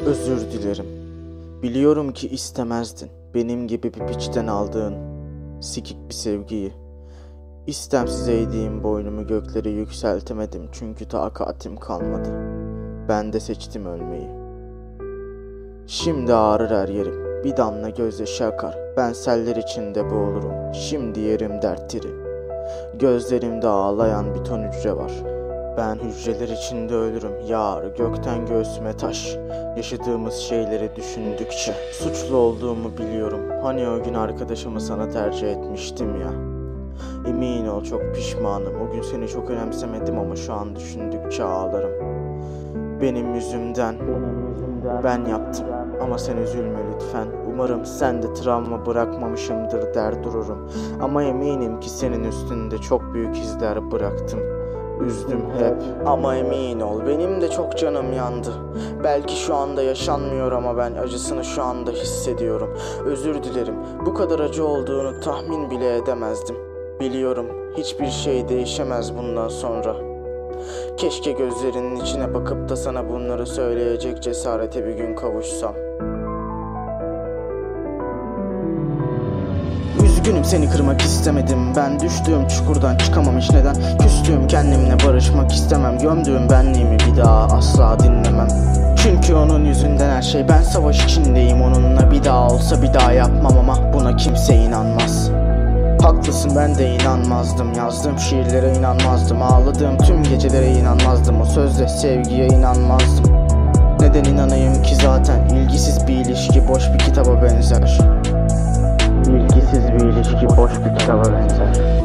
Özür dilerim. Biliyorum ki istemezdin benim gibi bir piçten aldığın sikik bir sevgiyi. İstemsiz eğdiğim boynumu göklere yükseltemedim çünkü takatim kalmadı. Ben de seçtim ölmeyi. Şimdi ağrır her yerim, bir damla gözyaşı akar. Ben seller içinde boğulurum, şimdi yerim dert diri. Gözlerimde ağlayan bir ton hücre var. Ben hücreler içinde ölürüm, yar gökten göğsüme taş. Yaşadığımız şeyleri düşündükçe suçlu olduğumu biliyorum. Hani o gün arkadaşımı sana tercih etmiştim ya. Emin ol çok pişmanım. O gün seni çok önemsemedim ama şu an düşündükçe ağlarım. Benim yüzümden ben yaptım ama sen üzülme lütfen. Umarım sen de travma bırakmamışımdır der dururum. Ama eminim ki senin üstünde çok büyük izler bıraktım. Üzdüm hep ama emin ol benim de çok canım yandı. Belki şu anda yaşanmıyor ama ben acısını şu anda hissediyorum. Özür dilerim, bu kadar acı olduğunu tahmin bile edemezdim. Biliyorum hiçbir şey değişemez bundan sonra. Keşke gözlerinin içine bakıp da sana bunları söyleyecek cesarete bir gün kavuşsam. Üzgünüm seni kırmak istemedim. Ben düştüğüm çukurdan çıkamam hiç neden. Küstüğüm kendimle barışmak istemem. Gömdüğüm benliğimi bir daha asla dinlemem. Çünkü onun yüzünden her şey, ben savaş içindeyim onunla. Bir daha olsa bir daha yapmam ama buna kimse inanmaz. Haklısın, ben de inanmazdım. Yazdığım şiirlere inanmazdım. Ağladığım tüm gecelere inanmazdım. O sözde sevgiye inanmazdım. Neden inanayım ki zaten? İlgisiz bir ilişki boş bir kitaba benzer. İlgisiz bir ilişki boş bir kitaba benzer.